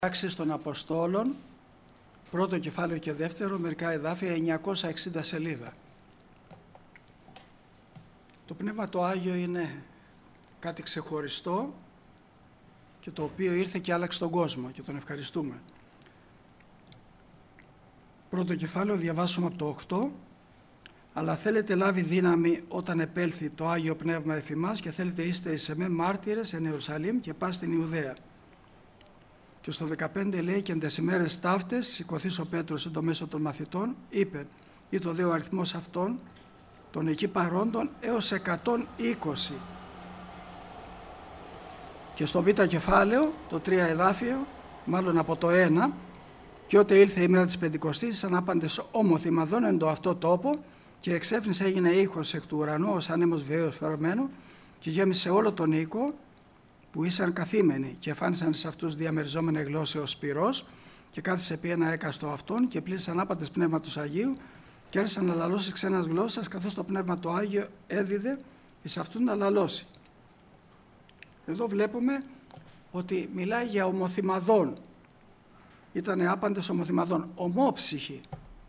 Πράξεις των Αποστόλων, πρώτο κεφάλαιο και δεύτερο, μερικά εδάφια, 960 σελίδα. Το Πνεύμα το Άγιο είναι κάτι ξεχωριστό και το οποίο ήρθε και άλλαξε τον κόσμο και τον ευχαριστούμε. Πρώτο κεφάλαιο, διαβάσουμε από το 8. Αλλά θέλετε λάβει δύναμη όταν επέλθει το Άγιο Πνεύμα εφ' ημάς και θέλετε είστε εις εμέ μάρτυρες εν Ιερουσαλήμ και πας στην Ιουδαία. Και στο 15 λέει και εν τες ημέρες ταύτες σηκωθείς ο Πέτρος εν το μέσο των μαθητών, είπε ή το δε ο αριθμός αυτών των εκεί παρόντων έως 120. Και στο β' κεφάλαιο, το 3 εδάφιο, μάλλον από το 1, και ότε ήλθε η μέρα της Πεντηκοστής, ανάπαντες ομοθυμαδών εν το αυτό τόπο, και εξέφνησε έγινε ήχος εκ του ουρανού ως ανέμος βέως φερωμένο, και γέμισε όλο τον οίκο, που ήσαν καθήμενοι, και εφάνισαν σε αυτούς διαμεριζόμενη γλώσσεως πυρός, και κάθισε επί ένα έκαστο αυτόν, και πλήσαν άπαντες πνεύματος Αγίου, και άρχισαν να λαλώσει ξένας γλώσσας, καθώς το Πνεύμα το Άγιο έδιδε εις αυτούς να λαλώσει. Εδώ βλέπουμε ότι μιλάει για ομοθυμαδών. Ήτανε άπαντες ομοθυμαδών, ομόψυχοι.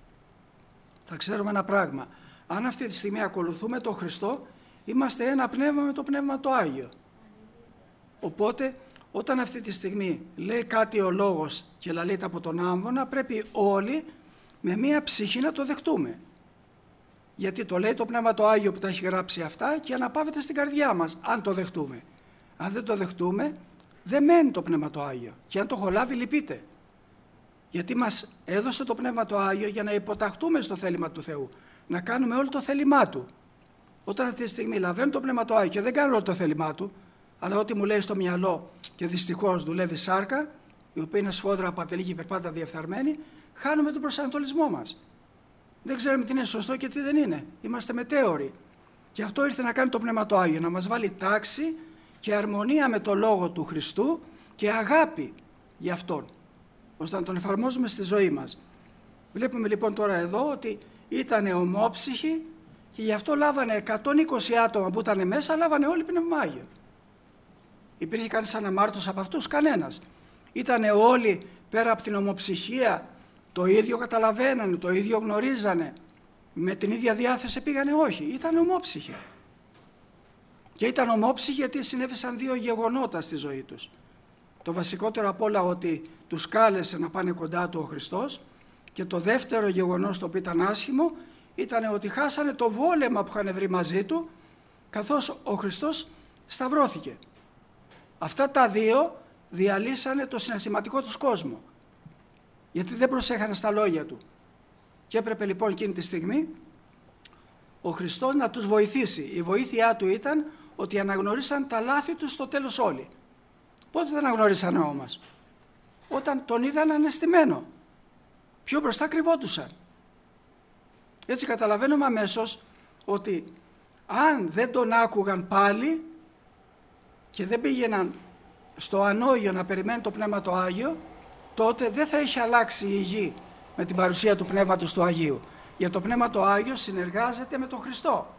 Θα ξέρουμε ένα πράγμα. Αν αυτή τη στιγμή ακολουθούμε τον Χριστό, είμαστε ένα πνεύμα με το Πνεύμα το Άγιο. Οπότε, όταν αυτή τη στιγμή λέει κάτι ο Λόγος και λαλείται από τον άμβονα, πρέπει όλοι με μία ψυχή να το δεχτούμε. Γιατί το λέει το Πνεύμα το Άγιο που τα έχει γράψει αυτά και αναπαύεται στην καρδιά μας, αν το δεχτούμε. Αν δεν το δεχτούμε, δεν μένει το Πνεύμα το Άγιο. Και αν το έχω λάβει, λυπείται. Γιατί μας έδωσε το Πνεύμα το Άγιο για να υποταχτούμε στο θέλημα του Θεού. Να κάνουμε όλο το θέλημά Του. Όταν αυτή τη στιγμή λαβαίνω το Πνεύμα το Άγιο και δεν κάνω όλο το θέλημά Του, αλλά ό,τι μου λέει στο μυαλό και δυστυχώς δουλεύει σάρκα, η οποία είναι σφόδρα, απατελή και υπερπάτα διεφθαρμένη, χάνουμε τον προσανατολισμό μας. Δεν ξέρουμε τι είναι σωστό και τι δεν είναι. Είμαστε μετέωροι. Και αυτό ήρθε να κάνει το Πνεύμα το Άγιο, να μας βάλει τάξη και αρμονία με το Λόγο του Χριστού και αγάπη για Αυτόν, ώστε να τον εφαρμόζουμε στη ζωή μας. Βλέπουμε λοιπόν τώρα εδώ ότι ήταν ομόψυχοι και γι' αυτό λάβανε 120 άτομα που ήταν μέσα, λάβανε όλοι Πνεύμα Άγιο. Υπήρχε κανείς αναμάρτητος από αυτούς? Κανένας. Ήτανε όλοι πέρα από την ομοψυχία, το ίδιο καταλαβαίνανε, το ίδιο γνωρίζανε, με την ίδια διάθεση πήγανε? Όχι, ήταν ομόψυχοι. Και ήταν ομόψυχοι γιατί συνέβησαν δύο γεγονότα στη ζωή τους. Το βασικότερο απ' όλα ότι τους κάλεσε να πάνε κοντά του ο Χριστός, και το δεύτερο γεγονός το οποίο ήταν άσχημο ήταν ότι χάσανε το βόλεμα που είχαν βρει μαζί του καθώς ο Χριστός σταυρώθηκε. Αυτά τα δύο διαλύσανε το συναισθηματικό τους κόσμο, γιατί δεν προσέχανε στα λόγια του. Και έπρεπε λοιπόν εκείνη τη στιγμή ο Χριστός να τους βοηθήσει. Η βοήθειά του ήταν ότι αναγνωρίσαν τα λάθη τους στο τέλος όλοι. Πότε δεν αναγνωρίσανε όμως? Όταν τον είδαν αναισθημένο. Πιο μπροστά κρυβόντουσαν. Έτσι καταλαβαίνουμε αμέσως ότι αν δεν τον άκουγαν πάλι και δεν πήγαιναν στο ανώγιο να περιμένουν το Πνεύμα το Άγιο, τότε δεν θα είχε αλλάξει η γη με την παρουσία του Πνεύματος του Αγίου. Γιατί το Πνεύμα το Άγιο συνεργάζεται με τον Χριστό.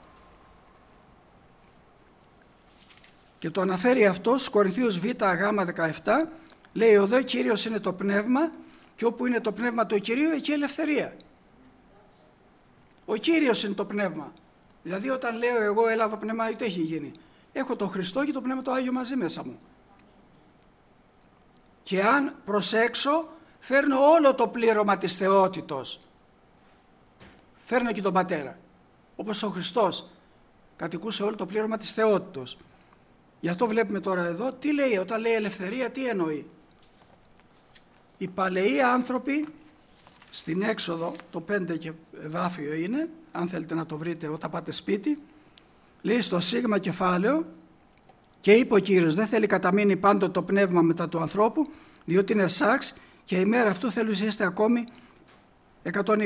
Και το αναφέρει αυτό στους Κορινθίους Β, Γ, 17, λέει εδώ Κύριος είναι το Πνεύμα και όπου είναι το Πνεύμα του Κυρίου εκεί ελευθερία. Ο Κύριος είναι το Πνεύμα. Δηλαδή όταν λέω εγώ έλαβα Πνεύμα Άγιο, τι έχει γίνει? Έχω τον Χριστό και το Πνεύμα το Άγιο μαζί μέσα μου. Και αν προσέξω, φέρνω όλο το πλήρωμα της θεότητος. Φέρνω και τον Πατέρα. Όπως ο Χριστός κατοικούσε όλο το πλήρωμα της θεότητος. Γι' αυτό βλέπουμε τώρα εδώ τι λέει, όταν λέει ελευθερία, τι εννοεί. Οι παλαιοί άνθρωποι, στην Έξοδο, το 5 και εδάφιο είναι, αν θέλετε να το βρείτε όταν πάτε σπίτι, λέει στο σίγμα κεφάλαιο, και είπε ο Κύριος, δεν θέλει καταμείνει πάντοτε το πνεύμα μετά του ανθρώπου, διότι είναι σάξ και η μέρα αυτού θέλει είστε ακόμη 120.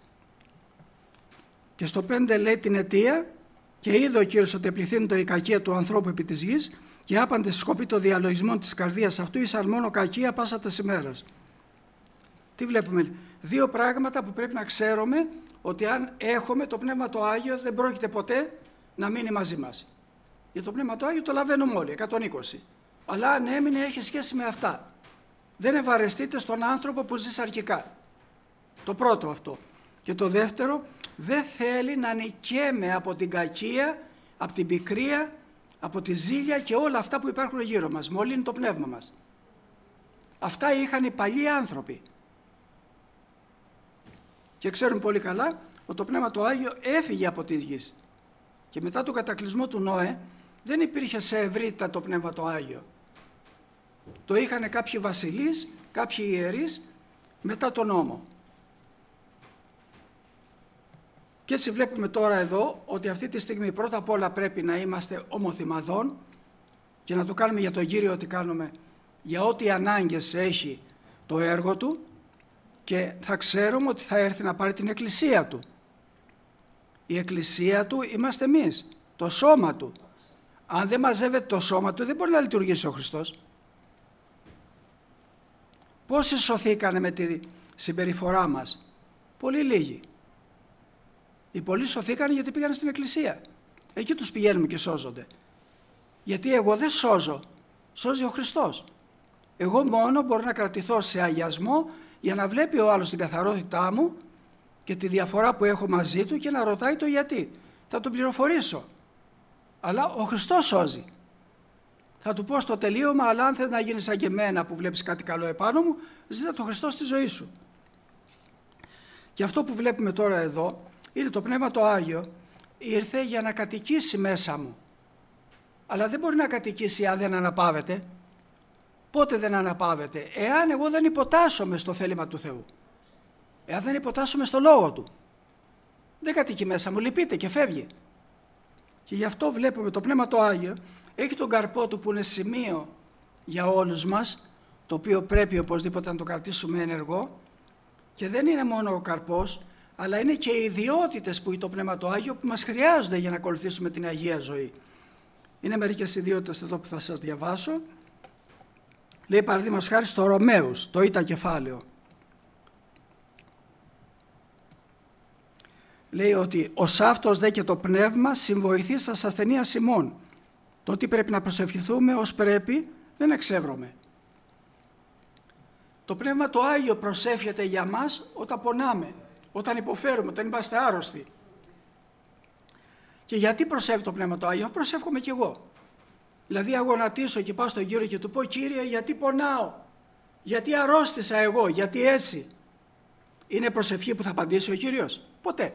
Και στο 5 λέει την αιτία, και είδε ο Κύριος ότι πληθύνει η κακία του ανθρώπου επί της γης και άπαντε σκοπή των διαλογισμών της καρδίας αυτού ήσαν μόνο κακία πάσα τας ημέρας. Τι βλέπουμε? Δύο πράγματα που πρέπει να ξέρουμε, ότι αν έχουμε το Πνεύμα το Άγιο δεν πρόκειται ποτέ να μείνει μαζί μας. Για το Πνεύμα το Άγιο το λαβαίνουμε όλοι, 120. Αλλά αν έμεινε έχει σχέση με αυτά. δεν ευαρεστείτε στον άνθρωπο που ζεις αρχικά. Το πρώτο αυτό. Και το δεύτερο, δεν θέλει να νικέμαι από την κακία, από την πικρία, από τη ζήλια και όλα αυτά που υπάρχουν γύρω μας. Μολύνει το πνεύμα μας. Αυτά είχαν οι παλιοί άνθρωποι. Και ξέρουν πολύ καλά ότι το Πνεύμα το Άγιο έφυγε από τη γη. Και μετά τον κατακλυσμό του Νόε δεν υπήρχε σε ευρύτητα το Πνεύμα το Άγιο. Το είχαν κάποιοι βασιλείς, κάποιοι ιερείς μετά τον νόμο. Και έτσι βλέπουμε τώρα εδώ ότι αυτή τη στιγμή πρώτα απ' όλα πρέπει να είμαστε ομοθυμαδών και να το κάνουμε για τον Κύριο ότι κάνουμε για ό,τι ανάγκες έχει το έργο Του και θα ξέρουμε ότι θα έρθει να πάρει την Εκκλησία Του. Η Εκκλησία Του είμαστε εμείς, το σώμα Του. Αν δεν μαζεύεται το σώμα Του δεν μπορεί να λειτουργήσει ο Χριστός. Πόσοι σωθήκανε με τη συμπεριφορά μας? Πολύ λίγοι. Οι πολλοί σωθήκανε γιατί πήγαν στην Εκκλησία. Εκεί τους πηγαίνουμε και σώζονται. Γιατί εγώ δεν σώζω, σώζει ο Χριστός. Εγώ μόνο μπορώ να κρατηθώ σε αγιασμό για να βλέπει ο άλλος την καθαρότητά μου και τη διαφορά που έχω μαζί του και να ρωτάει το γιατί. Θα τον πληροφορήσω. Αλλά ο Χριστός σώζει. Θα του πω στο τελείωμα, αλλά αν θες να γίνεις σαν και εμένα που βλέπεις κάτι καλό επάνω μου, ζήτα τον Χριστό στη ζωή σου. Και αυτό που βλέπουμε τώρα εδώ είναι το Πνεύμα το Άγιο ήρθε για να κατοικήσει μέσα μου. Αλλά δεν μπορεί να κατοικήσει αν δεν αναπαύεται. Πότε δεν αναπαύεται? Εάν εγώ δεν υποτάσσομαι στο θέλημα του Θεού. Εάν δεν υποτάσσομαι στο Λόγο Του. Δεν κατοικεί μέσα μου, λυπείται και φεύγει. Και γι' αυτό βλέπουμε το Πνεύμα το Άγιο έχει τον καρπό του που είναι σημείο για όλους μας, το οποίο πρέπει οπωσδήποτε να το κρατήσουμε ενεργό, και δεν είναι μόνο ο καρπός, αλλά είναι και οι ιδιότητες που έχει το Πνεύμα το Άγιο που μας χρειάζονται για να ακολουθήσουμε την Αγία ζωή. Είναι μερικές ιδιότητες εδώ που θα σας διαβάσω. Λέει παραδείγματος χάρη στο Ρωμαίους, το Ήτα κεφάλαιο. Λέει ότι «Ως αυτός δε και το πνεύμα συμβοηθεί σας ασθενείας ημών». Το ότι πρέπει να προσευχηθούμε ως πρέπει δεν εξεύρωμε. Το Πνεύμα το Άγιο προσεύχεται για μας όταν πονάμε, όταν υποφέρουμε, όταν είμαστε άρρωστοι. Και γιατί προσεύχει το Πνεύμα το Άγιο? Προσεύχομαι κι εγώ. Δηλαδή αγωνατίσω και πάω στον Κύριο και του πω «Κύριε, γιατί πονάω, γιατί αρρώστησα εγώ, γιατί έτσι?» Είναι προσευχή που θα απαντήσει ο Κύριος? Ποτέ.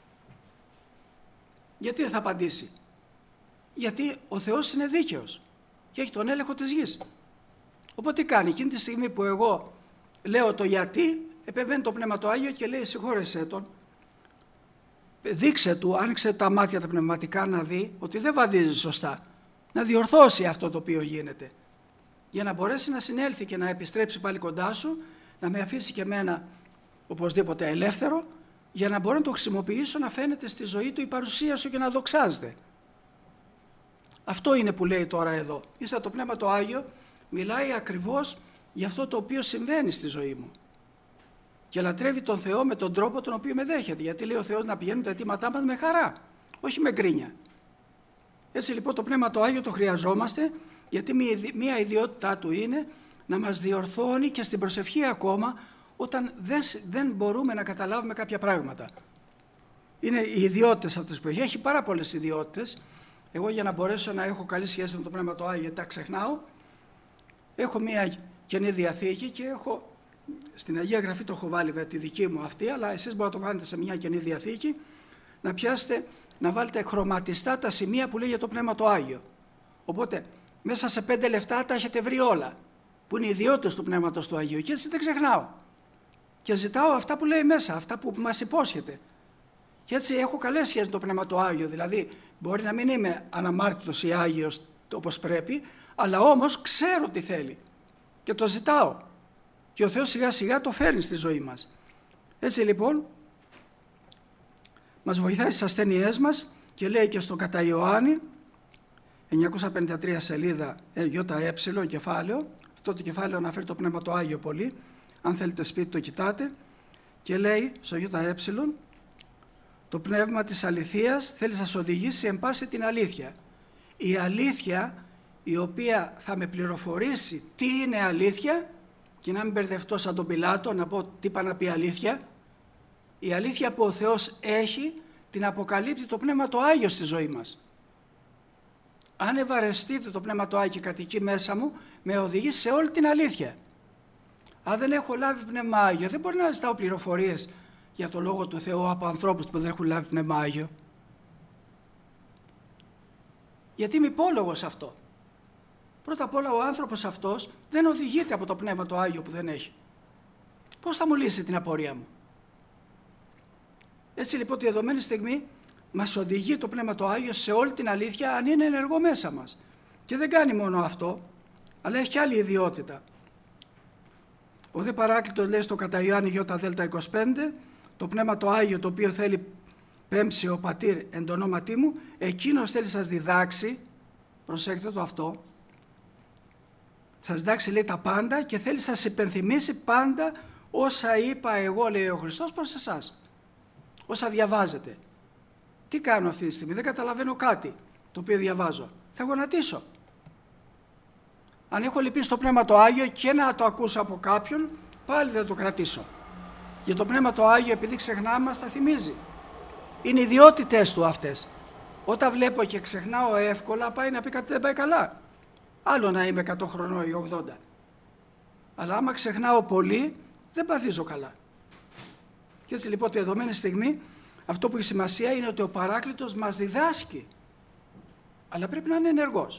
Γιατί δεν θα απαντήσει? Γιατί ο Θεός είναι δίκαιος και έχει τον έλεγχο της γης. Οπότε τι κάνει? Εκείνη τη στιγμή που εγώ λέω το γιατί, επεμβαίνει το Πνεύμα το Άγιο και λέει συγχώρεσέ τον, δείξε του, άνοιξε τα μάτια τα πνευματικά να δει ότι δεν βαδίζει σωστά, να διορθώσει αυτό το οποίο γίνεται, για να μπορέσει να συνέλθει και να επιστρέψει πάλι κοντά σου, να με αφήσει και εμένα οπωσδήποτε ελεύθερο, για να μπορώ να το χρησιμοποιήσω να φαίνεται στη ζωή του η παρουσία σου και να δοξάζεται. Αυτό είναι που λέει τώρα εδώ. Ίσα το Πνεύμα το Άγιο μιλάει ακριβώς για αυτό το οποίο συμβαίνει στη ζωή μου. Και λατρεύει τον Θεό με τον τρόπο τον οποίο με δέχεται. Γιατί λέει ο Θεός να πηγαίνουν τα αιτήματά μας με χαρά, όχι με γκρίνια. Έτσι λοιπόν το Πνεύμα το Άγιο το χρειαζόμαστε, γιατί μία ιδιότητά του είναι να μας διορθώνει και στην προσευχή ακόμα, όταν δεν μπορούμε να καταλάβουμε κάποια πράγματα. Είναι οι ιδιότητες αυτές που έχει. Έχει πάρα πολλές ιδιότητες. Εγώ για να μπορέσω να έχω καλή σχέση με το Πνεύμα το Άγιο, γιατί τα ξεχνάω, έχω μία Καινή Διαθήκη και έχω, στην Αγία Γραφή το έχω βάλει τη δική μου αυτή, αλλά εσείς μπορείτε να το βάλετε σε μια Καινή Διαθήκη, να πιάσετε, να βάλετε χρωματιστά τα σημεία που λέει για το Πνεύμα το Άγιο. Οπότε μέσα σε 5 λεπτά τα έχετε βρει όλα, που είναι οι ιδιότητες του Πνεύματος του Αγίου, και έτσι δεν ξεχνάω. Και ζητάω αυτά που λέει μέσα, αυτά που μας υπόσχεται. Και έτσι έχω καλές σχέσεις με το Πνεύμα το Άγιο, δηλαδή μπορεί να μην είμαι αναμάρτητος ή Άγιος όπως πρέπει, αλλά όμως ξέρω τι θέλει και το ζητάω. Και ο Θεός σιγά σιγά το φέρνει στη ζωή μας. Έτσι λοιπόν μας βοηθάει στις ασθένειές μας και λέει και στο κατά Ιωάννη, 953 σελίδα ΙΕ κεφάλαιο, αυτό το κεφάλαιο αναφέρει το Πνεύμα το Άγιο πολύ, αν θέλετε σπίτι το κοιτάτε, και λέει στο ΙΕ, το Πνεύμα της αληθείας θέλει να σας οδηγήσει εν πάση την αλήθεια. Η αλήθεια η οποία θα με πληροφορήσει τι είναι αλήθεια και να μην μπερδευτώ σαν τον Πιλάτο, να πω τι είπα να πει αλήθεια. Η αλήθεια που ο Θεός έχει την αποκαλύπτει το Πνεύμα το Άγιο στη ζωή μας. Αν ευαρεστείτε το Πνεύμα το Άγιο και κατοικεί μέσα μου, με οδηγεί σε όλη την αλήθεια. Αν δεν έχω λάβει Πνεύμα Άγιο, δεν μπορεί να ζητάω πληροφορίες για το Λόγο του Θεού από ανθρώπους που δεν έχουν λάβει Πνεύμα Άγιο. Γιατί είμαι υπόλογος αυτό. Πρώτα απ' όλα ο άνθρωπος αυτός δεν οδηγείται από το Πνεύμα το Άγιο που δεν έχει. Πώς θα μου λύσει την απορία μου? Έτσι λοιπόν τη δεδομένη στιγμή μας οδηγεί το Πνεύμα το Άγιο σε όλη την αλήθεια αν είναι ενεργό μέσα μας. Και δεν κάνει μόνο αυτό, αλλά έχει και άλλη ιδιότητα. Ο δε Παράκλητος λέει στο κατά Ιωάννη Ι-Δ-25, το Πνεύμα το Άγιο το οποίο θέλει πέμψει ο Πατήρ εν το ονόματί μου, εκείνος θέλει σας διδάξει, προσέξτε το αυτό, σας διδάξει λέει τα πάντα και θέλει σας υπενθυμίσει πάντα όσα είπα εγώ, λέει ο Χριστός, προς εσάς. Όσα διαβάζετε. Τι κάνω αυτή τη στιγμή? Δεν καταλαβαίνω κάτι το οποίο διαβάζω. Θα γονατίσω. Αν έχω λυπήσει το Πνεύμα το Άγιο και να το ακούσω από κάποιον, πάλι δεν το κρατήσω. Για το Πνεύμα το Άγιο, επειδή ξεχνάμε, μας τα θυμίζει. Είναι ιδιότητες του αυτές. Όταν βλέπω και ξεχνάω εύκολα, πάει να πει κάτι δεν πάει καλά. Άλλο να είμαι 100 χρονών ή 80. Αλλά άμα ξεχνάω πολύ, δεν παθίζω καλά. Και έτσι λοιπόν τη δεδομένη στιγμή, αυτό που έχει σημασία είναι ότι ο Παράκλητος μας διδάσκει. Αλλά πρέπει να είναι ενεργός.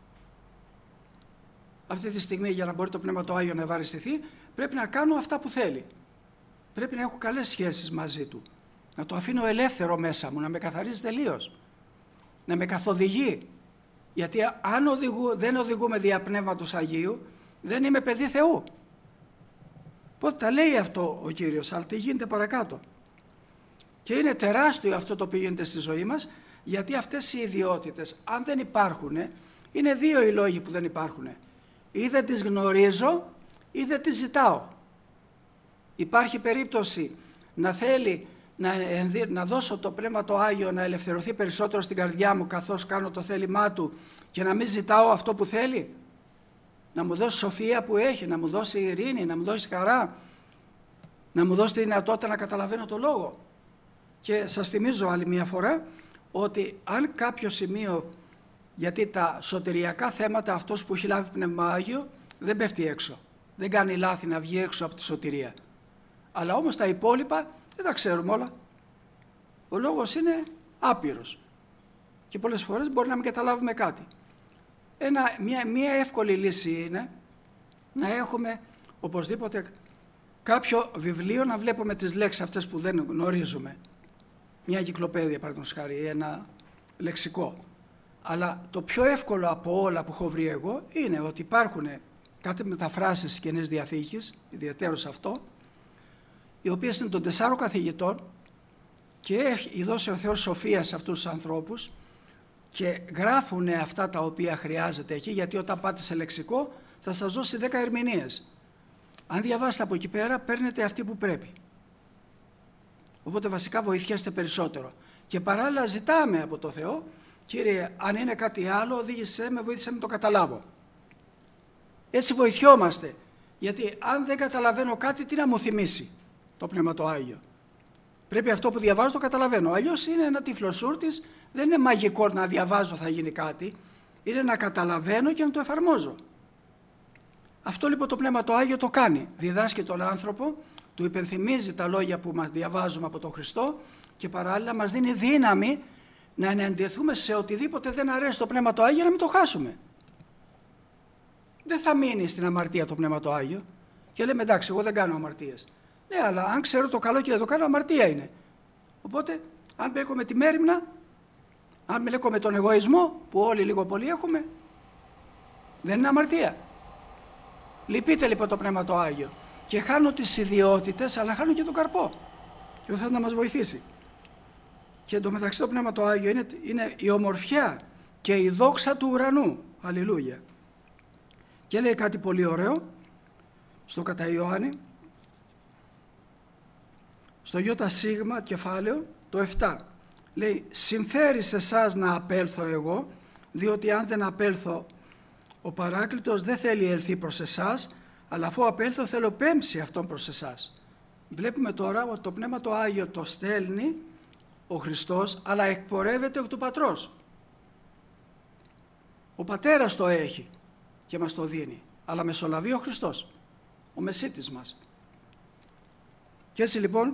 Αυτή τη στιγμή για να μπορεί το Πνεύμα το Άγιο να ευαριστηθεί, πρέπει να κάνω αυτά που θέλει. Πρέπει να έχω καλές σχέσεις μαζί του. Να το αφήνω ελεύθερο μέσα μου, να με καθαρίζει τελείως. Να με καθοδηγεί. Γιατί αν δεν οδηγούμε δια Πνεύματος Αγίου, δεν είμαι παιδί Θεού. Πότε τα λέει αυτό ο Κύριος, αλλά τι γίνεται παρακάτω. Και είναι τεράστιο αυτό το οποίο γίνεται στη ζωή μας, γιατί αυτές οι ιδιότητες, αν δεν υπάρχουν, είναι δύο οι λόγοι που δεν υπάρχουν. Ή δεν τις γνωρίζω ή δεν τις ζητάω. Υπάρχει περίπτωση να θέλει να δώσω το Πνεύμα το Άγιο να ελευθερωθεί περισσότερο στην καρδιά μου καθώς κάνω το θέλημά του και να μην ζητάω αυτό που θέλει. Να μου δώσει σοφία που έχει, να μου δώσει ειρήνη, να μου δώσει χαρά, να μου δώσει τη δυνατότητα να καταλαβαίνω το Λόγο. Και σας θυμίζω άλλη μια φορά ότι αν κάποιο σημείο, γιατί τα σωτηριακά θέματα αυτός που έχει λάβει Πνεύμα Άγιο δεν πέφτει έξω, δεν κάνει λάθη να βγει έξω από τη σωτηρία. Αλλά όμως τα υπόλοιπα δεν τα ξέρουμε όλα. Ο λόγος είναι άπειρος και πολλές φορές μπορεί να μην καταλάβουμε κάτι. Μια εύκολη λύση είναι να έχουμε οπωσδήποτε κάποιο βιβλίο να βλέπουμε τις λέξεις αυτές που δεν γνωρίζουμε. Μια εγκυκλοπαίδεια παραδείγματος χάρη, ένα λεξικό. Αλλά το πιο εύκολο από όλα που έχω βρει εγώ είναι ότι υπάρχουν κάτι μεταφράσεις της Καινής Διαθήκης, ιδιαίτερος αυτό, οι οποίες είναι των 4 καθηγητών και έχει δώσει ο Θεός σοφία σε αυτούς τους ανθρώπους και γράφουν αυτά τα οποία χρειάζεται εκεί, γιατί όταν πάτε σε λεξικό θα σας δώσει 10 ερμηνείες. Αν διαβάσετε από εκεί πέρα, παίρνετε αυτή που πρέπει. Οπότε βασικά βοηθιέστε περισσότερο. Και παράλληλα ζητάμε από το Θεό, Κύριε, αν είναι κάτι άλλο, οδήγησέ με, βοήθησέ με να το καταλάβω. Έτσι βοηθιόμαστε, γιατί αν δεν καταλαβαίνω κάτι, τι να μου θυμίσει το Πνεύμα το Άγιο. Πρέπει αυτό που διαβάζω το καταλαβαίνω. Αλλιώς είναι ένα τυφλοσούρτης, δεν είναι μαγικό να διαβάζω θα γίνει κάτι, είναι να καταλαβαίνω και να το εφαρμόζω. Αυτό λοιπόν το Πνεύμα το Άγιο το κάνει. Διδάσκει τον άνθρωπο, του υπενθυμίζει τα λόγια που μας διαβάζουμε από τον Χριστό και παράλληλα μας δίνει δύναμη να εναντιωθούμε σε οτιδήποτε δεν αρέσει το Πνεύμα το Άγιο, να μην το χάσουμε. Δεν θα μείνει στην αμαρτία το Πνεύμα το Άγιο και λέμε εντάξει, εγώ δεν κάνω αμαρτίες. Ναι, αλλά αν ξέρω το καλό και δεν το κάνω, αμαρτία είναι. Οπότε, αν μπλέκω με τη μέριμνα, αν μπλέκω με τον εγωισμό, που όλοι λίγο πολύ έχουμε, δεν είναι αμαρτία. Λυπείται λοιπόν το Πνεύμα το Άγιο και χάνω τις ιδιότητες, αλλά χάνω και τον καρπό. Και ο Θεός να μας βοηθήσει. Και εντωμεταξύ το Πνεύμα το Άγιο είναι η ομορφιά και η δόξα του ουρανού. Αλληλούια. Και λέει κάτι πολύ ωραίο στο κατά Ιωάννη, στο ΙΣ κεφάλαιο το 7. Λέει, συμφέρει σε εσάς να απέλθω εγώ, διότι αν δεν απέλθω ο Παράκλητος δεν θέλει ελθεί προς εσάς, αλλά αφού απέλθω θέλω πέμψη αυτόν προς εσάς. Βλέπουμε τώρα ότι το Πνεύμα το Άγιο το στέλνει ο Χριστός, αλλά εκπορεύεται εκ του Πατρός. Ο Πατέρας το έχει και μας το δίνει, αλλά μεσολαβεί ο Χριστός, ο Μεσίτης μας. Και έτσι λοιπόν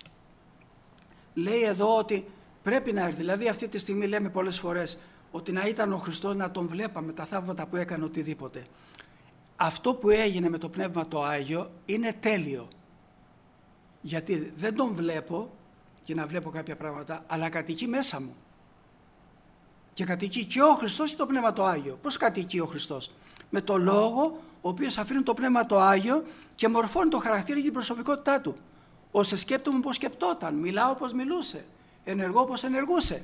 λέει εδώ ότι πρέπει να έρθει. Δηλαδή αυτή τη στιγμή λέμε πολλές φορές ότι να ήταν ο Χριστός, να τον βλέπαμε, τα θαύματα που έκανε, οτιδήποτε. Αυτό που έγινε με το Πνεύμα το Άγιο είναι τέλειο. Γιατί δεν τον βλέπω και να βλέπω κάποια πράγματα, αλλά κατοικεί μέσα μου. Και κατοικεί και ο Χριστός και το Πνεύμα το Άγιο. Πώς κατοικεί ο Χριστός? Με το Λόγο, ο οποίος αφήνει το Πνεύμα το Άγιο και μορφώνει το χαρακτήρα και την προσωπικότητά του. Ώστε σκέπτομαι όπως σκεπτόταν, μιλάω όπως μιλούσε, ενεργώ όπως ενεργούσε.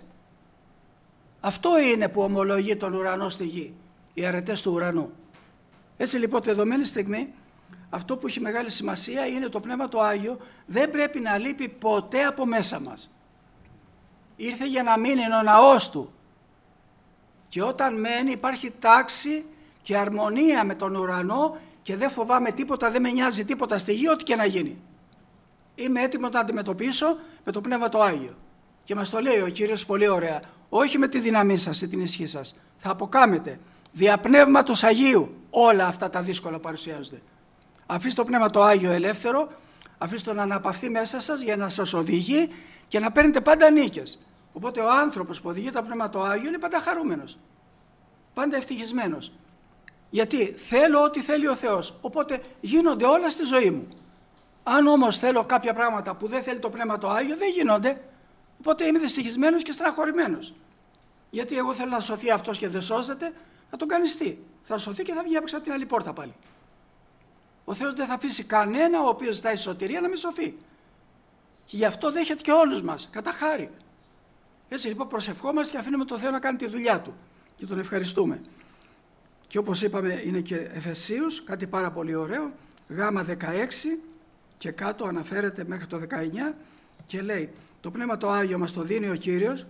Αυτό είναι που ομολογεί τον ουρανό στη γη, οι αρετές του ουρανού. Έτσι λοιπόν τη δεδομένη στιγμή, αυτό που έχει μεγάλη σημασία είναι το Πνεύμα το Άγιο δεν πρέπει να λείπει ποτέ από μέσα μας. Ήρθε για να μείνει, είναι ο ναός του. Και όταν μένει υπάρχει τάξη και αρμονία με τον ουρανό και δεν φοβάμαι τίποτα, δεν με νοιάζει τίποτα στη γη, ό,τι και να γίνει. Είμαι έτοιμο να αντιμετωπίσω με το Πνεύμα το Άγιο. Και μας το λέει ο Κύριος πολύ ωραία. Όχι με τη δύναμή σας ή την ισχύ σας. Θα αποκάμετε. Δια Πνεύματος Αγίου όλα αυτά τα δύσκολα παρουσιάζονται. Αφήστε το Πνεύμα το Άγιο ελεύθερο, αφήστε το να αναπαυθεί μέσα σας για να σας οδηγεί και να παίρνετε πάντα νίκες. Οπότε ο άνθρωπος που οδηγεί το Πνεύμα το Άγιο είναι πάντα χαρούμενος, πάντα ευτυχισμένος. Γιατί θέλω ό,τι θέλει ο Θεός, οπότε γίνονται όλα στη ζωή μου. Αν όμως θέλω κάποια πράγματα που δεν θέλει το Πνεύμα το Άγιο, δεν γίνονται, οπότε είμαι δυστυχισμένος και στραχωρημένος. Γιατί εγώ θέλω να σωθεί αυτός και δεν σώζεται, να τον κάνεις τι? Θα σωθεί και θα βγει από την άλλη πόρτα πάλι. Ο Θεός δεν θα αφήσει κανένα ο οποίος ζητάει σωτηρία να μην σωθεί. Και γι' αυτό δέχεται και όλους μας, κατά χάρη. Έτσι λοιπόν προσευχόμαστε και αφήνουμε τον Θεό να κάνει τη δουλειά του και τον ευχαριστούμε. Και όπως είπαμε είναι και Εφεσίους, κάτι πάρα πολύ ωραίο, γάμα 16 και κάτω αναφέρεται μέχρι το 19 και λέει το Πνεύμα το Άγιο μας το δίνει ο Κύριος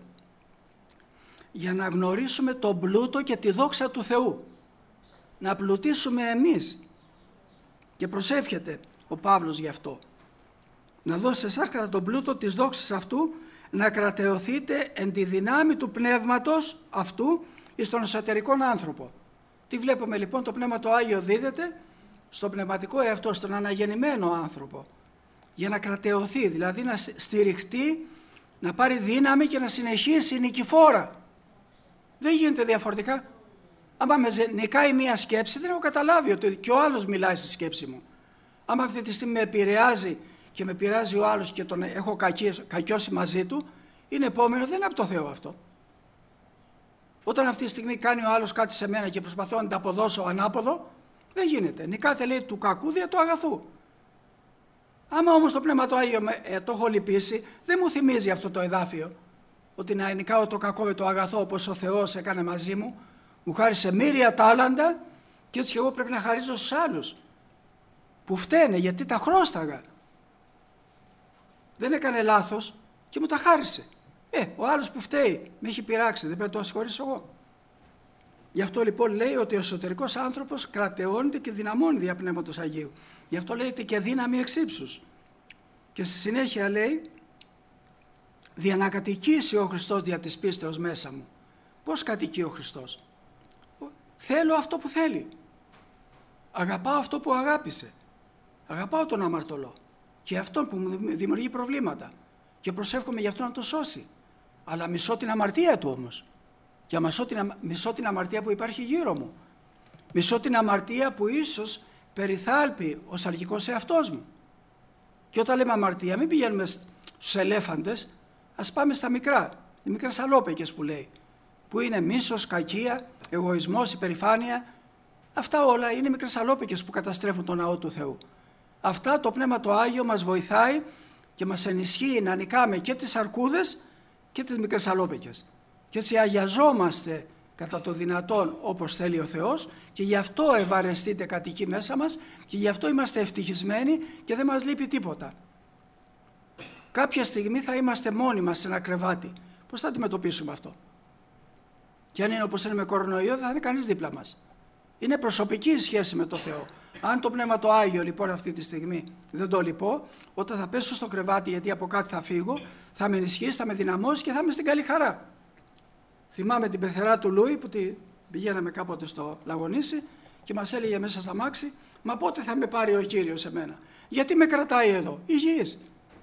για να γνωρίσουμε τον πλούτο και τη δόξα του Θεού. Να πλουτίσουμε εμείς. Και προσεύχεται ο Παύλος γι' αυτό. Να δώσει σε εσάς κατά τον πλούτο της δόξης αυτού να κρατεωθείτε εν τη δυνάμει του πνεύματος αυτού εις τον εσωτερικόν άνθρωπο. Τι βλέπουμε λοιπόν? Το Πνεύμα το Άγιο δίδεται στον πνευματικό εαυτό, στον αναγεννημένο άνθρωπο. Για να κρατεωθεί, δηλαδή να στηριχτεί, να πάρει δύναμη και να συνεχίσει νικηφόρα. Δεν γίνεται διαφορετικά. Άμα με νικάει μία σκέψη, δεν έχω καταλάβει ότι και ο άλλος μιλάει στη σκέψη μου. Άμα αυτή τη στιγμή με επηρεάζει και με πειράζει ο άλλος και τον έχω κακιώσει μαζί του, είναι επόμενο, δεν είναι από το Θεό αυτό. Όταν αυτή τη στιγμή κάνει ο άλλος κάτι σε μένα και προσπαθώ να τα αποδώσω ανάποδο, δεν γίνεται. Νικάτε λέει του κακού δια του αγαθού. Άμα όμως το Πνεύμα το Άγιο το έχω λυπήσει, δεν μου θυμίζει αυτό το εδάφιο, ότι να νικάω το κακό με το αγαθό όπως ο Θεός έκανε μαζί μου. Μου χάρισε μοίρια τάλαντα και έτσι και εγώ πρέπει να χαρίζω στους άλλους που φταίνε γιατί τα χρώσταγα. Δεν έκανε λάθος και μου τα χάρισε. Ο άλλος που φταίει με έχει πειράξει, δεν πρέπει να το συγχωρήσω εγώ. Γι' αυτό λοιπόν λέει ότι ο εσωτερικός άνθρωπος κρατεώνεται και δυναμώνει δια Πνεύματος Αγίου. Γι' αυτό λέγεται και δύναμη εξ ύψους. Και στη συνέχεια λέει δια να κατοικήσει ο Χριστός δια της πίστεως μέσα μου. Πώς κατοικεί ο Χριστός? Θέλω αυτό που θέλει. Αγαπάω αυτό που αγάπησε. Αγαπάω τον αμαρτωλό. Και αυτόν που μου δημιουργεί προβλήματα. Και προσεύχομαι γι' αυτό να το σώσει. Αλλά μισώ την αμαρτία του όμως. Και μισώ την αμαρτία που υπάρχει γύρω μου. Μισώ την αμαρτία που ίσως περιθάλπει ο σαλγικός εαυτός μου. Και όταν λέμε αμαρτία, μην πηγαίνουμε στους ελέφαντες, ας πάμε στα μικρά. Οι μικρές αλόπαικες που λέει. Που είναι μίσος, κακία, εγωισμός, υπερηφάνεια. Αυτά όλα είναι μικρές αλόπαικες που καταστρέφουν τον ναό του Θεού. Αυτά το Πνεύμα το Άγιο μας βοηθάει και μας ενισχύει να νικάμε και τις αρκούδες και τις μικρές αλόπαικες. Και έτσι αγιαζόμαστε κατά το δυνατόν όπως θέλει ο Θεός και γι' αυτό ευαρεστείται κατοικεί μέσα μας και γι' αυτό είμαστε ευτυχισμένοι και δεν μας λείπει τίποτα. Κάποια στιγμή θα είμαστε μόνοι μας σε ένα κρεβάτι. Πώς θα αντιμετωπίσουμε αυτό? Και αν είναι όπως είναι με κορονοϊό, δεν θα είναι κανείς δίπλα μας. Είναι προσωπική η σχέση με το Θεό. Αν το Πνεύμα το Άγιο λοιπόν αυτή τη στιγμή δεν το λυπώ, όταν θα πέσω στο κρεβάτι γιατί από κάτι θα φύγω, θα με ενισχύσει, θα με δυναμώσει και θα είμαι στην καλή χαρά. Θυμάμαι την πεθερά του Λούι που πηγαίναμε κάποτε στο Λαγονήσι και μας έλεγε μέσα στα μάξι, μα πότε θα με πάρει ο Κύριος εμένα? Γιατί με κρατάει εδώ? Υγιής.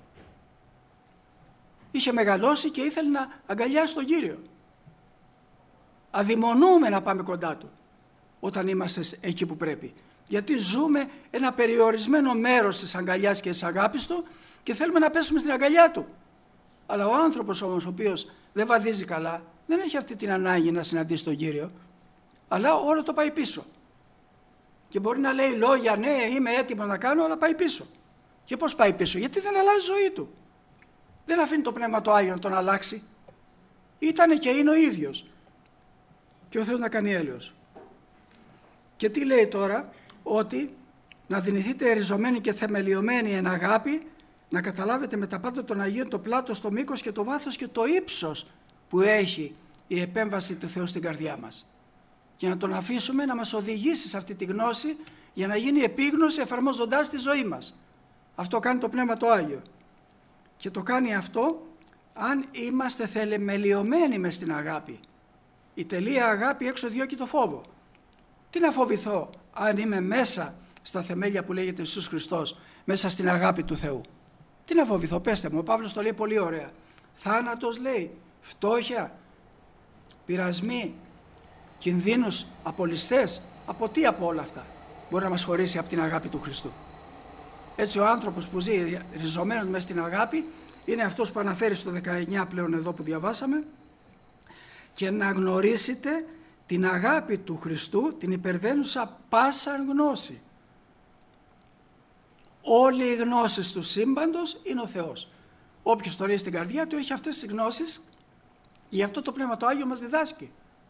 Είχε μεγαλώσει και ήθελε να αγκαλιάσει τον Κύριο. Αδειμονούμε να πάμε κοντά Του όταν είμαστε εκεί που πρέπει. Γιατί ζούμε ένα περιορισμένο μέρος της αγκαλιάς και της αγάπης Του και θέλουμε να πέσουμε στην αγκαλιά Του. Αλλά ο άνθρωπος όμως ο οποίος δεν βαδίζει καλά, δεν έχει αυτή την ανάγκη να συναντήσει τον Κύριο, αλλά όλο το πάει πίσω. Και μπορεί να λέει λόγια, ναι, είμαι έτοιμο να κάνω, αλλά πάει πίσω. Και πώς πάει πίσω? Γιατί δεν αλλάζει η ζωή του. Δεν αφήνει το Πνεύμα το Άγιο να τον αλλάξει. Ήτανε και είναι ο ίδιος. Και ο Θεός να κάνει έλεος. Και τι λέει τώρα? Ότι να δυνηθείτε ριζωμένοι και θεμελιωμένοι εν αγάπη, να καταλάβετε με τα πάντα των Αγίων το πλάτος, το μήκος και το βάθος και το ύψος που έχει η επέμβαση του Θεού στην καρδιά μας. Και να τον αφήσουμε να μας οδηγήσει σε αυτή τη γνώση για να γίνει επίγνωση εφαρμόζοντάς τη ζωή μας. Αυτό κάνει το Πνεύμα το Άγιο. Και το κάνει αυτό αν είμαστε θεμελιωμένοι μες στην αγάπη. Η τελεία αγάπη έξω διώκει το φόβο. Τι να φοβηθώ αν είμαι μέσα στα θεμέλια που λέγεται Ιησούς Χριστός, μέσα στην αγάπη του Θεού? Τι να φοβηθώ? Πέστε μου, ο Παύλος το λέει πολύ ωραία. Θάνατος λέει, φτώχεια, πειρασμοί, κινδύνους, απολυστές, από τι από όλα αυτά μπορεί να μας χωρίσει από την αγάπη του Χριστού? Έτσι ο άνθρωπος που ζει ριζωμένος μέσα στην αγάπη είναι αυτός που αναφέρει στο 19 πλέον εδώ που διαβάσαμε, και να γνωρίσετε την αγάπη του Χριστού, την υπερβαίνουσα πάσαν γνώση. Όλη η γνώση του σύμπαντος είναι ο Θεός. Όποιος το λέει στην καρδιά του έχει αυτές τις γνώσεις, γι' αυτό το Πνεύμα το Άγιο μας διδάσκει.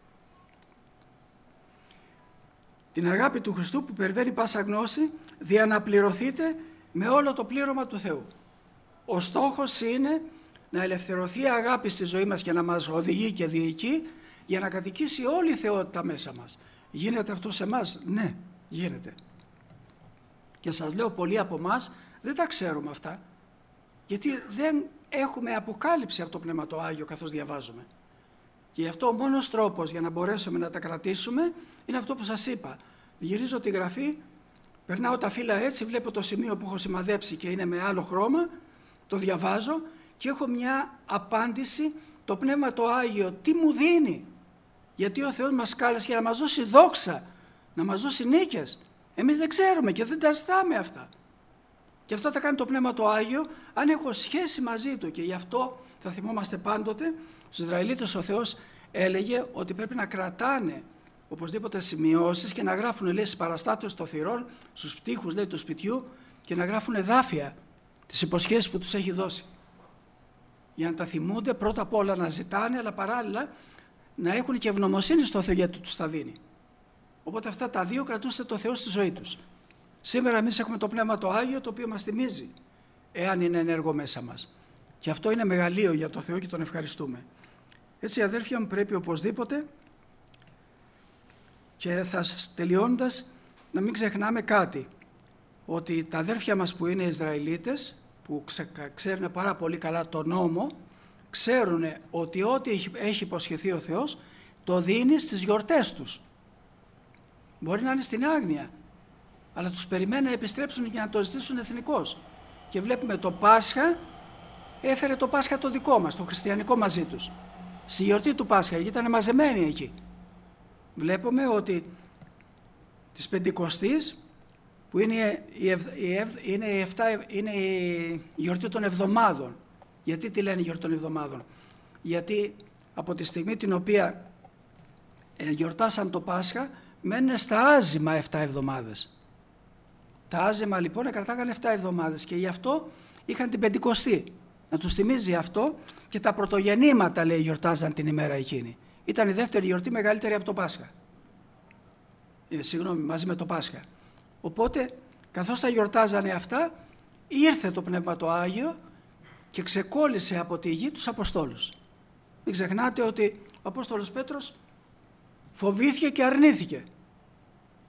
Την αγάπη του Χριστού που υπερβαίνει πάσα γνώση, διαναπληρωθείτε με όλο το πλήρωμα του Θεού. Ο στόχος είναι να ελευθερωθεί η αγάπη στη ζωή μας και να μας οδηγεί και διοικεί, για να κατοικήσει όλη η θεότητα μέσα μας. Γίνεται αυτό σε εμάς? Ναι, γίνεται. Και σας λέω, πολλοί από εμάς δεν τα ξέρουμε αυτά, γιατί δεν έχουμε αποκάλυψη από το Πνεύμα το Άγιο καθώς διαβάζουμε. Και γι' αυτό ο μόνος τρόπος για να μπορέσουμε να τα κρατήσουμε είναι αυτό που σας είπα. Γυρίζω τη γραφή, περνάω τα φύλλα έτσι, βλέπω το σημείο που έχω σημαδέψει και είναι με άλλο χρώμα, το διαβάζω και έχω μια απάντηση, το Πνεύμα το Άγιο τι μου δίνει. Γιατί ο Θεός μας κάλεσε για να μας δώσει δόξα, να μας δώσει νίκες. Εμείς δεν ξέρουμε και δεν τα ζητάμε αυτά. Και αυτά τα κάνει το Πνεύμα το Άγιο αν έχω σχέση μαζί Του. Και γι' αυτό θα θυμόμαστε πάντοτε, στους Ισραηλίτες ο Θεός έλεγε ότι πρέπει να κρατάνε οπωσδήποτε σημειώσεις και να γράφουν, λέει, στις παραστάτες των θυρών, στους πτύχους, λέει, του σπιτιού, και να γράφουν εδάφια τις υποσχέσεις που τους έχει δώσει. Για να τα θυμούνται, πρώτα απ' όλα να ζητάνε, αλλά παράλληλα να έχουν και ευγνωμοσύνη στο Θεό γιατί τους τα δίνει. Οπότε αυτά τα δύο κρατούστε το Θεό στη ζωή τους. Σήμερα εμείς έχουμε το Πνεύμα το Άγιο, το οποίο μας θυμίζει εάν είναι ενεργό μέσα μας. Και αυτό είναι μεγαλείο για το Θεό και τον ευχαριστούμε. Έτσι, αδέρφια μου, πρέπει οπωσδήποτε, και θα τελειώνοντας, να μην ξεχνάμε κάτι, ότι τα αδέρφια μας που είναι Ισραηλίτες, που ξέρουν πάρα πολύ καλά τον νόμο, ξέρουν ότι ό,τι έχει υποσχεθεί ο Θεός το δίνει στις γιορτές τους. Μπορεί να είναι στην άγνοια, αλλά τους περιμένει να επιστρέψουν για να το ζητήσουν εθνικώς. Και βλέπουμε το Πάσχα, έφερε το Πάσχα το δικό μας, το χριστιανικό μαζί τους. Στη γιορτή του Πάσχα, γιατί ήταν μαζεμένοι εκεί. Βλέπουμε ότι της Πεντηκοστής, που είναι η γιορτή των εβδομάδων. Γιατί τη λένε γιορτή των εβδομάδων? Γιατί από τη στιγμή την οποία γιορτάσαν το Πάσχα, μένουν στα άζημα 7 εβδομάδες. Τα άζημα λοιπόν κρατάγανε 7 εβδομάδες και γι' αυτό είχαν την Πεντηκοστή. Να τους θυμίζει αυτό, και τα πρωτογεννήματα, λέει, γιορτάζαν την ημέρα εκείνη. Ήταν η δεύτερη γιορτή μεγαλύτερη από το Πάσχα. Μαζί με το Πάσχα. Οπότε, καθώς τα γιορτάζανε αυτά, ήρθε το Πνεύμα το Άγιο και ξεκόλλησε από τη γη τους Αποστόλους. Μην ξεχνάτε ότι ο Απόστολος Πέτρος φοβήθηκε και αρνήθηκε.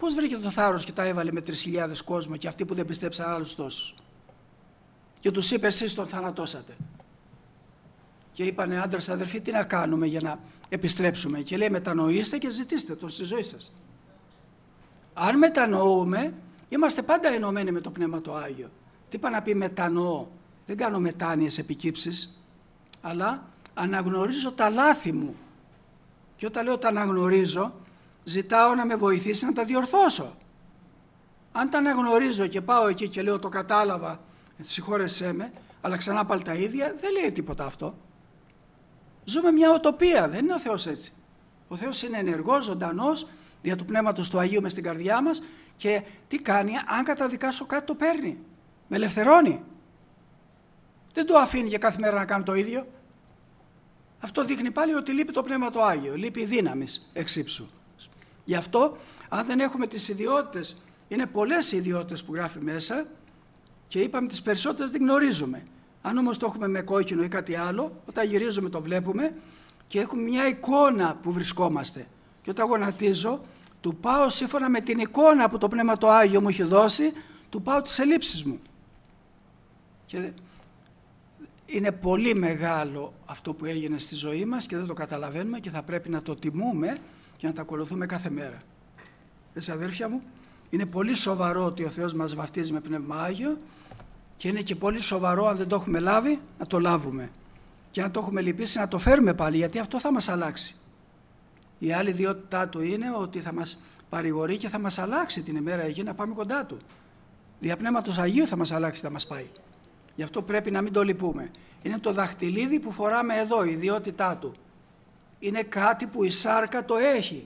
πώς βρήκε το θάρρος και τα έβαλε με 3.000 κόσμο και αυτοί που δεν πιστέψαν άλλους τόσους? Και τους είπε, εσείς τον θανατώσατε. Και είπανε, άντρες αδερφοί, τι να κάνουμε για να επιστρέψουμε? Και λέει, μετανοήστε και ζητήστε τον στη ζωή σας. Αν μετανοούμε, είμαστε πάντα ενωμένοι με το Πνεύμα το Άγιο. Τι είπα να πει μετανοώ? Δεν κάνω μετάνοιες επικύψεις, αλλά αναγνωρίζω τα λάθη μου. Και όταν λέω τα αναγνωρίζω, ζητάω να με βοηθήσει να τα διορθώσω. Αν τα αναγνωρίζω και πάω εκεί και λέω το κατάλαβα, συγχώρεσέ με, αλλά ξανά πάλι τα ίδια, δεν λέει τίποτα αυτό. Ζούμε μια οτοπία, δεν είναι ο Θεός έτσι. Ο Θεός είναι ενεργός, ζωντανός, δια του Πνεύματος του Αγίου μες στην καρδιά μας, και τι κάνει? Αν καταδικάσω κάτι, το παίρνει. Με ελευθερώνει. Δεν το αφήνει για κάθε μέρα να κάνει το ίδιο. Αυτό δείχνει πάλι ότι λείπει το Πνεύμα το Άγιο, λείπει η δύναμης εξύψου. Γι' αυτό, αν δεν έχουμε τις ιδιότητες, είναι πολλές οι ιδιότητες που γράφει μέσα και είπαμε τις περισσότερες δεν γνωρίζουμε. Αν όμως το έχουμε με κόκκινο ή κάτι άλλο, όταν γυρίζουμε το βλέπουμε και έχουμε μια εικόνα που βρισκόμαστε. Και όταν γονατίζω, του πάω σύμφωνα με την εικόνα που το Πνεύμα το Άγιο μου έχει δώσει, του πάω τις ελλείψεις μου. Και είναι πολύ μεγάλο αυτό που έγινε στη ζωή μας και δεν το καταλαβαίνουμε και θα πρέπει να το τιμούμε και να τα ακολουθούμε κάθε μέρα. Αδέρφια μου, είναι πολύ σοβαρό ότι ο Θεός μας βαφτίζει με Πνεύμα Άγιο και είναι και πολύ σοβαρό, αν δεν το έχουμε λάβει, να το λάβουμε. Και αν το έχουμε λυπήσει, να το φέρουμε πάλι, γιατί αυτό θα μας αλλάξει. Η άλλη ιδιότητά του είναι ότι θα μας παρηγορεί και θα μας αλλάξει την ημέρα εκεί να πάμε κοντά του. Δια Πνεύματος Αγίου θα μας αλλάξει, θα μας πάει. Γι' αυτό πρέπει να μην το λυπούμε. Είναι το δαχτυλίδι που φοράμε εδώ, η ιδιότητά του. Είναι κάτι που η σάρκα το έχει.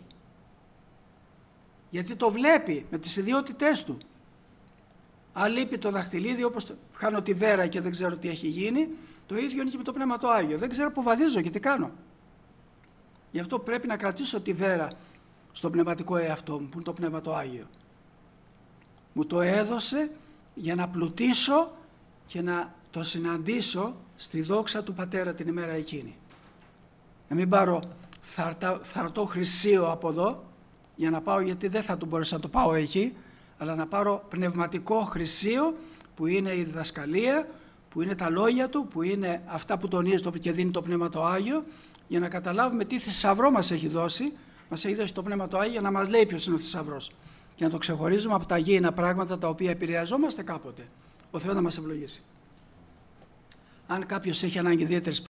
Γιατί το βλέπει με τις ιδιότητές του. Αν λείπει το δαχτυλίδι, όπως χάνω τη βέρα και δεν ξέρω τι έχει γίνει, το ίδιο είναι και με το Πνεύμα το Άγιο. Δεν ξέρω που βαδίζω και τι κάνω. Γι' αυτό πρέπει να κρατήσω τη βέρα στο πνευματικό εαυτό μου, που είναι το Πνεύμα το Άγιο. Μου το έδωσε για να πλουτίσω και να το συναντήσω στη δόξα του Πατέρα την ημέρα εκείνη. Να μην πάρω θαρτό χρυσίο από εδώ για να πάω, γιατί δεν θα του μπορούσα να το πάω εκεί, αλλά να πάρω πνευματικό χρυσίο που είναι η διδασκαλία, που είναι τα λόγια του, που είναι αυτά που τονίζει και δίνει το Πνεύμα το Άγιο, για να καταλάβουμε τι θησαυρό μας έχει δώσει. Μας έχει δώσει το Πνεύμα το Άγιο για να μας λέει ποιος είναι ο θησαυρός και να το ξεχωρίζουμε από τα γήινα πράγματα τα οποία επηρεαζόμαστε κάποτε. Ο Θεός να μας ευλογήσει. Αν κάποιος έχει ανάγκη ιδιαίτερης